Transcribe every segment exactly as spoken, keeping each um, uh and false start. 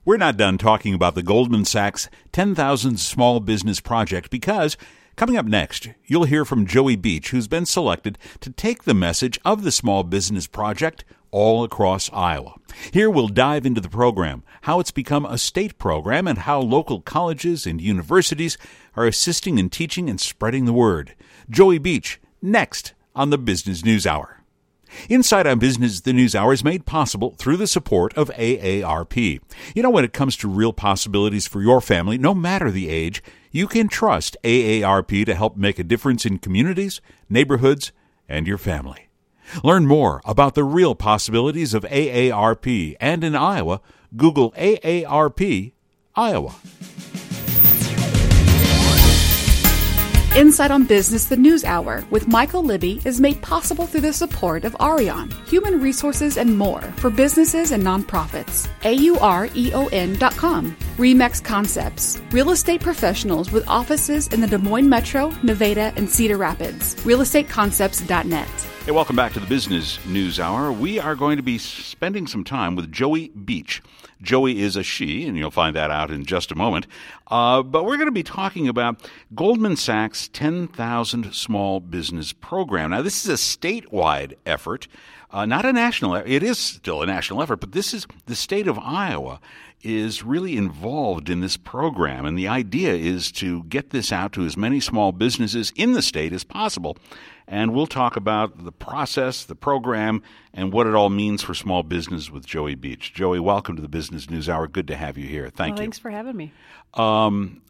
We're not done talking about the Goldman Sachs ten thousand Small Business Project because coming up next, you'll hear from Joey Beach, who's been selected to take the message of the Small Business Project all across Iowa. Here we'll dive into the program, how it's become a state program, and how local colleges and universities are assisting in teaching and spreading the word. Joey Beach, next on the Business News Hour. Inside on Business, the News Hour is made possible through the support of A A R P. You know, when it comes to real possibilities for your family, no matter the age, you can trust A A R P to help make a difference in communities, neighborhoods, and your family. Learn more about the real possibilities of A A R P, and in Iowa, Google A A R P Iowa. Insight on Business, the News Hour with Michael Libby is made possible through the support of Aureon, Human Resources and More for businesses and nonprofits. A U R E O N dot com. Remax Concepts, real estate professionals with offices in the Des Moines Metro, Nevada, and Cedar Rapids. real estate concepts dot net. Hey, welcome back to the Business News Hour. We are going to be spending some time with Joey Beach. Joey is a she, and you'll find that out in just a moment. Uh, but we're going to be talking about Goldman Sachs ten thousand Small Business Program. Now, this is a statewide effort, uh, not a national. It is still a national effort, but this is the state of Iowa is really involved in this program, and the idea is to get this out to as many small businesses in the state as possible. And we'll talk about the process, the program, and what it all means for small business with Joey Beach. Joey, welcome to the Business News Hour. Good to have you here. Thank well, you. Thanks for having me. Um,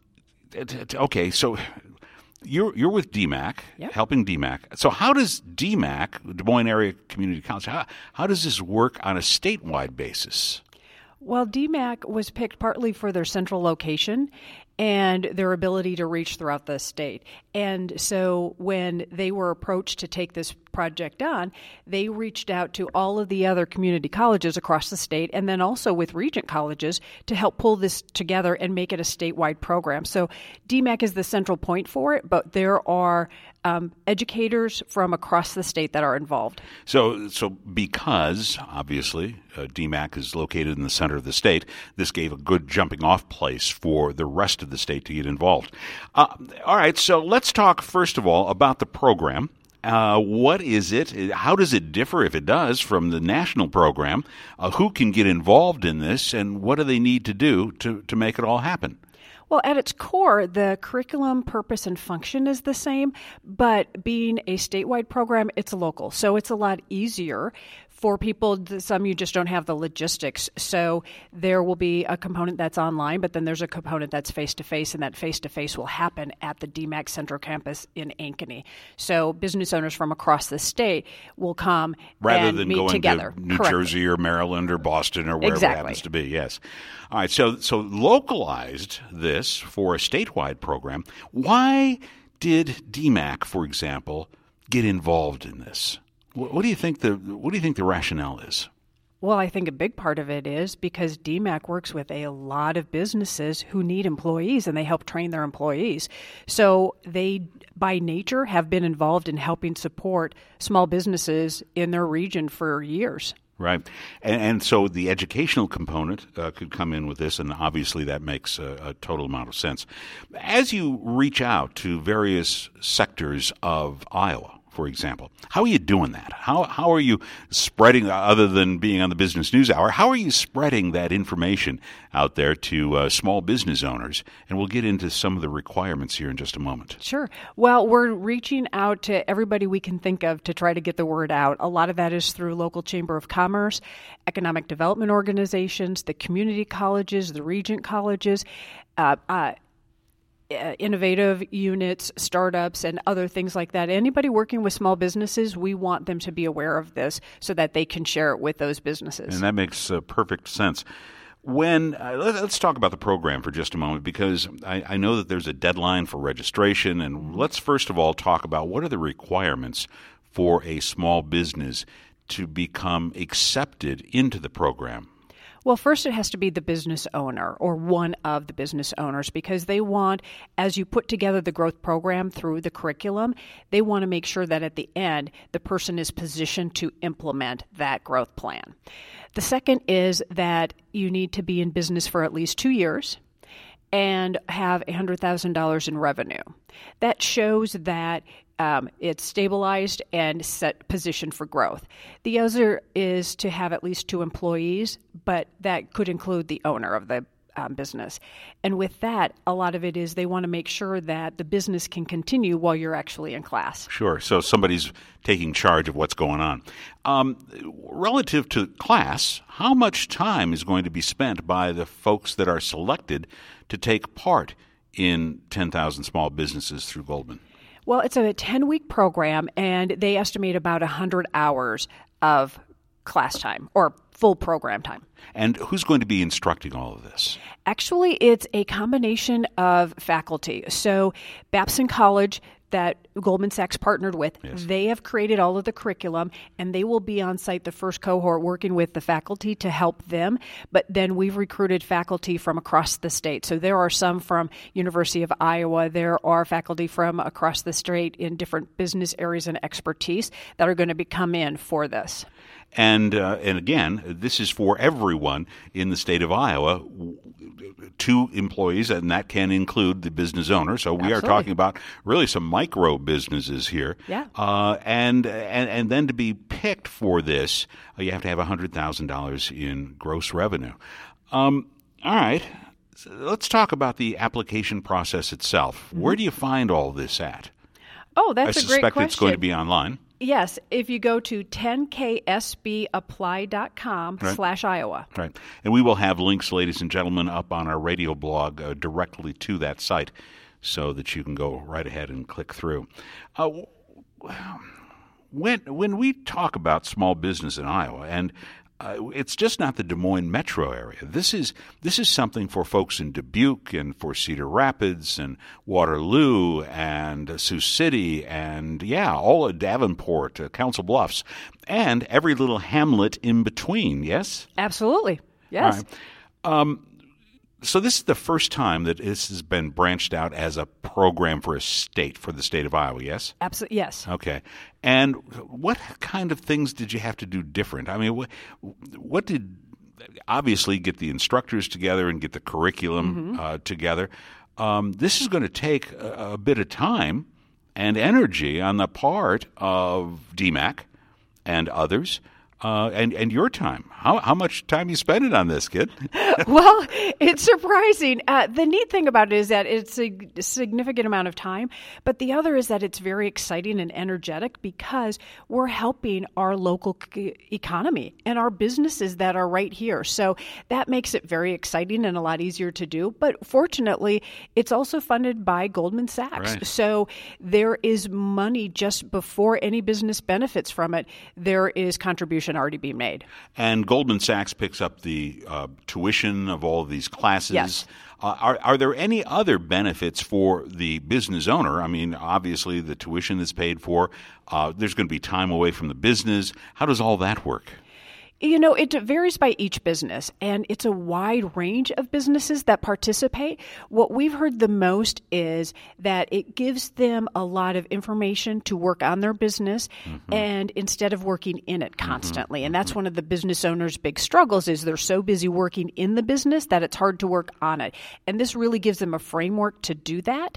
okay, so you're you're with D MAC, yep. helping D MAC. So how does D MAC, Des Moines Area Community College, how, how does this work on a statewide basis? Well, D MAC was picked partly for their central location and their ability to reach throughout the state. And so when they were approached to take this project on, they reached out to all of the other community colleges across the state and then also with Regent colleges to help pull this together and make it a statewide program. So D MAC is the central point for it, but there are um, educators from across the state that are involved. So, so because, obviously, uh, D MAC is located in the center of the state, this gave a good jumping-off place for the rest of the state to get involved. Uh, all right, so let's talk, first of all, about the program. Uh, what is it? How does it differ, if it does, from the national program? Uh, who can get involved in this, and what do they need to do to, to make it all happen? Well, at its core, the curriculum, purpose, and function is the same, but being a statewide program, it's local. So it's a lot easier for people. Some you just don't have the logistics. So there will be a component that's online, but then there's a component that's face-to-face, and that face-to-face will happen at the D MAC Central Campus in Ankeny. So business owners from across the state will come Rather and than meet going together. to New Correct. Jersey or Maryland or Boston or wherever Exactly. it happens to be, yes. All right, so so localized this for a statewide program. Why did D MAC, for example, get involved in this? What, what do you think the what do you think the rationale is? Well, I think a big part of it is because D MAC works with a lot of businesses who need employees, and they help train their employees. So they, by nature, have been involved in helping support small businesses in their region for years. Right. And, and so the educational component uh, could come in with this, and obviously that makes a, a total amount of sense. As you reach out to various sectors of Iowa, for example, how are you doing that? How how are you spreading, other than being on the Business News Hour, how are you spreading that information out there to uh, small business owners? And we'll get into some of the requirements here in just a moment. Sure. Well, we're reaching out to everybody we can think of to try to get the word out. A lot of that is through local Chamber of Commerce, economic development organizations, the community colleges, the Regent colleges, uh, uh Uh, innovative units, startups, and other things like that. Anybody working with small businesses, we want them to be aware of this so that they can share it with those businesses. And that makes uh, perfect sense. When uh, let, let's talk about the program for just a moment, because I, I know that there's a deadline for registration. And let's first of all talk about what are the requirements for a small business to become accepted into the program. Well, first it has to be the business owner or one of the business owners, because they want, as you put together the growth program through the curriculum, they want to make sure that at the end the person is positioned to implement that growth plan. The second is that you need to be in business for at least two years and have one hundred thousand dollars in revenue. That shows that um, it's stabilized and set positioned for growth. The other is to have at least two employees, but that could include the owner of the um, business. And with that, a lot of it is they want to make sure that the business can continue while you're actually in class. Sure. So somebody's taking charge of what's going on. Um, relative to class, how much time is going to be spent by the folks that are selected to take part in ten thousand Small Businesses through Goldman? Well, it's a ten-week program, and they estimate about one hundred hours of class time or full program time. And who's going to be instructing all of this? Actually, it's a combination of faculty. So Babson College, that Goldman Sachs partnered with, yes. They have created all of the curriculum, and they will be on site, the first cohort, working with the faculty to help them. But then we've recruited faculty from across the state. So there are some from University of Iowa. There are faculty from across the state in different business areas and expertise that are going to be come in for this. And uh, and again, this is for everyone in the state of Iowa, two employees, and that can include the business owner. So we Absolutely. are talking about really some micro businesses here. Yeah. Uh, and, and and then to be picked for this, uh, you have to have one hundred thousand dollars in gross revenue. Um, all right. So let's talk about the application process itself. Mm-hmm. Where do you find all this at? Oh, that's I a great question. I suspect it's going to be online. Yes, if you go to ten k s b apply dot com right. slash Iowa. Right. And we will have links, ladies and gentlemen, up on our radio blog uh, directly to that site so that you can go right ahead and click through. Uh, when, when we talk about small business in Iowa, and Uh, it's just not the Des Moines metro area. This is this is something for folks in Dubuque and for Cedar Rapids and Waterloo and uh, Sioux City and, yeah, all of Davenport, uh, Council Bluffs, and every little hamlet in between, yes? Absolutely, yes. All right. Um, so this is the first time that this has been branched out as a program for a state, for the state of Iowa, yes? Absolutely, yes. Okay. And what kind of things did you have to do different? I mean, what, what did – obviously get the instructors together and get the curriculum mm-hmm. uh, together. Um, this is going to take a, a bit of time and energy on the part of D MAC and others. Uh, and, and your time. How how much time you spending on this, kid? Well, it's surprising. Uh, the neat thing about it is that it's a significant amount of time, but the other is that it's very exciting and energetic because we're helping our local c- economy and our businesses that are right here. So that makes it very exciting and a lot easier to do. But fortunately, it's also funded by Goldman Sachs. Right. So there is money just before any business benefits from it. There is contribution already being made. And Goldman Sachs picks up the uh, tuition of all of these classes. Yes. Uh, are, are there any other benefits for the business owner? I mean, obviously the tuition is paid for. Uh, there's going to be time away from the business. How does all that work? You know, it varies by each business, and it's a wide range of businesses that participate. What we've heard the most is that it gives them a lot of information to work on their business, mm-hmm. and instead of working in it constantly. Mm-hmm. And that's one of the business owners' big struggles is they're so busy working in the business that it's hard to work on it. And this really gives them a framework to do that.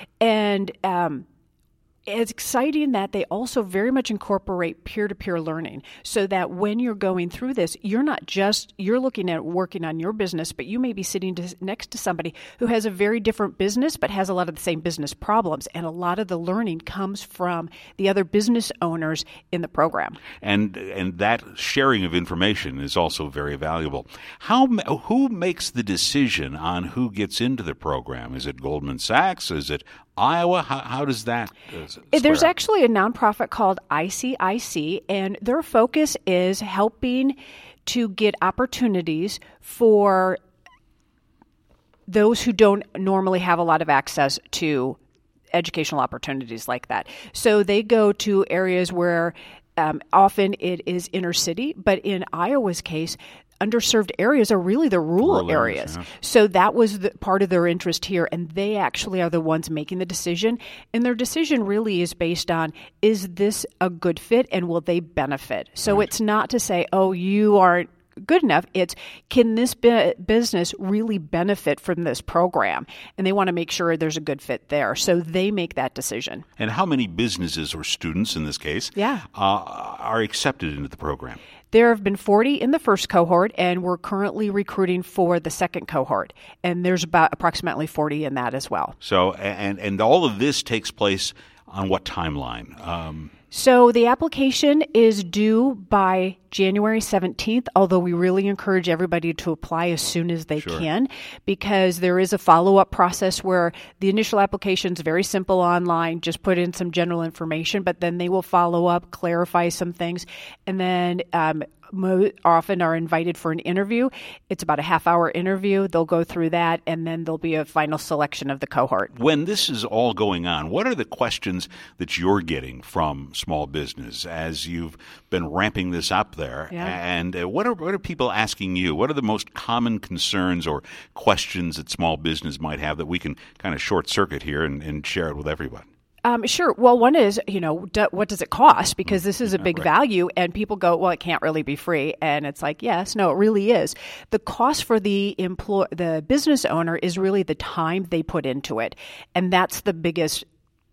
And um it's exciting that they also very much incorporate peer-to-peer learning so that when you're going through this, you're not just, you're looking at working on your business, but you may be sitting to, next to somebody who has a very different business but has a lot of the same business problems. And a lot of the learning comes from the other business owners in the program. And and that sharing of information is also very valuable. How Who makes the decision on who gets into the program? Is it Goldman Sachs? Is it Iowa? How, how does that uh, There's up? actually a nonprofit called I C I C, and their focus is helping to get opportunities for those who don't normally have a lot of access to educational opportunities like that. So they go to areas where Um, often it is inner city, but in Iowa's case, underserved areas are really the rural, rural areas. areas yeah. So that was the, part of their interest here, and they actually are the ones making the decision. And their decision really is based on, is this a good fit and will they benefit? So right. It's not to say, oh, you aren't good enough. It's, can this bu- business really benefit from this program? And they want to make sure there's a good fit there. So they make that decision. And how many businesses or students, in this case, yeah. uh, are accepted into the program? There have been forty in the first cohort, and we're currently recruiting for the second cohort. And there's about approximately forty in that as well. So, and, and all of this takes place on what timeline? Um, So the application is due by January seventeenth, although we really encourage everybody to apply as soon as they sure. can, because there is a follow-up process where the initial application is very simple online, just put in some general information, but then they will follow up, clarify some things, and then um, mo- often are invited for an interview. It's about a half-hour interview. They'll go through that, and then there'll be a final selection of the cohort. When this is all going on, what are the questions that you're getting from small business as you've been ramping this up there? Yeah. And uh, what are what are people asking you? What are the most common concerns or questions that small business might have that we can kind of short circuit here and, and share it with everyone? Um, sure. Well, one is, you know, do, what does it cost? Because this is a big right. value, and people go, well, it can't really be free. And it's like, yes, no, it really is. The cost for the employ- the business owner is really the time they put into it. And that's the biggest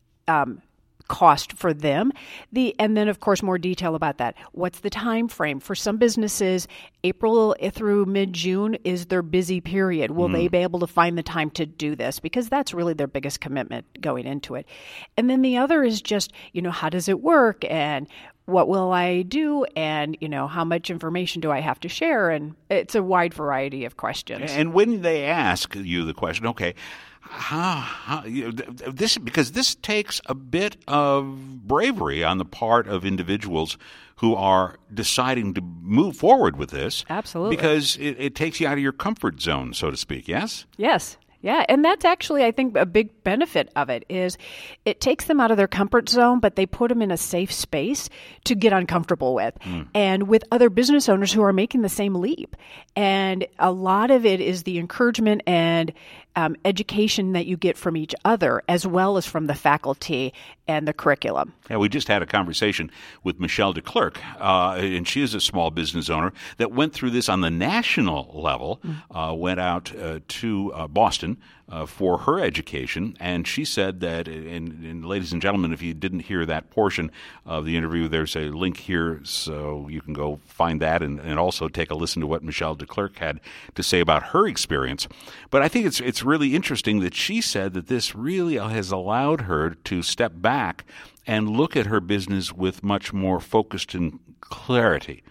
um cost for them. The and then, of course, more detail about that. What's the time frame? For some businesses, April through mid-June is their busy period. Will mm. they be able to find the time to do this? Because that's really their biggest commitment going into it. And then the other is just, you know, how does it work? And what will I do? And, you know, how much information do I have to share? And it's a wide variety of questions. And when they ask you the question, okay, How, how you know, this because this takes a bit of bravery on the part of individuals who are deciding to move forward with this. Absolutely. Because it, it takes you out of your comfort zone, so to speak, yes? Yes. Yeah, and that's actually, I think, a big benefit of it is it takes them out of their comfort zone, but they put them in a safe space to get uncomfortable with, mm. and with other business owners who are making the same leap. And a lot of it is the encouragement and um, education that you get from each other, as well as from the faculty and the curriculum. Yeah, we just had a conversation with Michelle DeClerc, uh, and she is a small business owner that went through this on the national level, mm. uh, went out uh, to uh, Boston Uh, for her education, and she said that, and, and ladies and gentlemen, if you didn't hear that portion of the interview, there's a link here so you can go find that and, and also take a listen to what Michelle DeClerc had to say about her experience. But I think it's it's really interesting that she said that this really has allowed her to step back and look at her business with much more focused and clarity.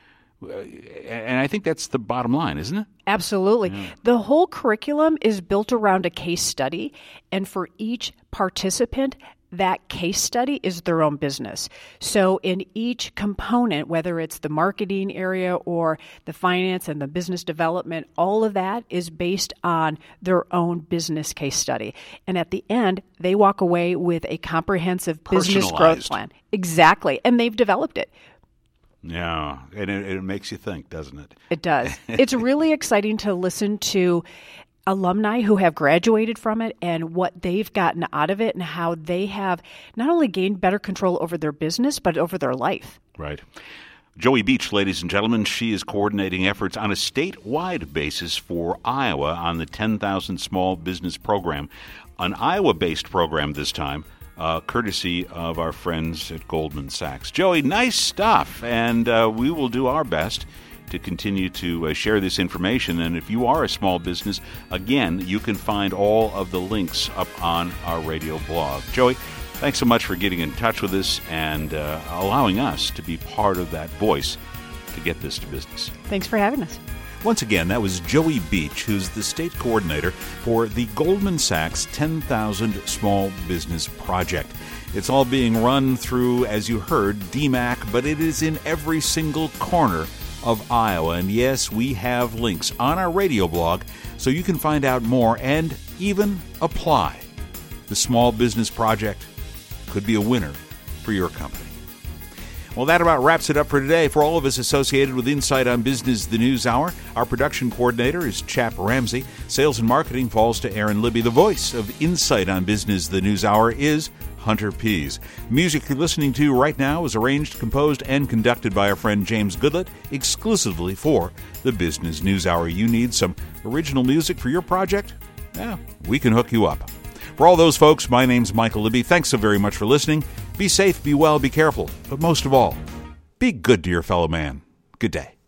And I think that's the bottom line, isn't it? Absolutely. Yeah. The whole curriculum is built around a case study, and for each participant, that case study is their own business. So in each component, whether it's the marketing area or the finance and the business development, all of that is based on their own business case study. And at the end, they walk away with a comprehensive business growth plan. Exactly. And they've developed it. Yeah, and it, it makes you think, doesn't it? It does. It's really exciting to listen to alumni who have graduated from it and what they've gotten out of it and how they have not only gained better control over their business, but over their life. Right. Joey Beach, ladies and gentlemen, she is coordinating efforts on a statewide basis for Iowa on the ten thousand Small Business Program, an Iowa-based program this time. Uh, courtesy of our friends at Goldman Sachs. Joey, nice stuff, and uh, we will do our best to continue to uh, share this information. And if you are a small business, again, you can find all of the links up on our radio blog. Joey, thanks so much for getting in touch with us and uh, allowing us to be part of that voice to get this to business. Thanks for having us. Once again, that was Joey Beach, who's the state coordinator for the Goldman Sachs ten thousand Small Business Project. It's all being run through, as you heard, D MAC, but it is in every single corner of Iowa. And yes, we have links on our radio blog so you can find out more and even apply. The Small Business Project could be a winner for your company. Well, that about wraps it up for today. For all of us associated with Insight on Business, the News Hour, our production coordinator is Chap Ramsey. Sales and marketing falls to Aaron Libby. The voice of Insight on Business, the News Hour is Hunter Pease. Music you're listening to right now is arranged, composed, and conducted by our friend James Goodlett, exclusively for the Business News Hour. You need some original music for your project? Yeah, we can hook you up. For all those folks, my name's Michael Libby. Thanks so very much for listening. Be safe, be well, be careful, but most of all, be good to your fellow man. Good day.